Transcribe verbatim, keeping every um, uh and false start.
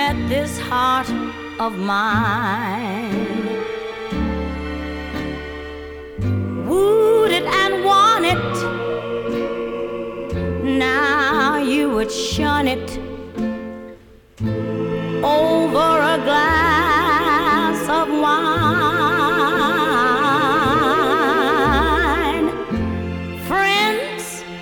met this heart of mine. Wooed it and won it, now you would shun it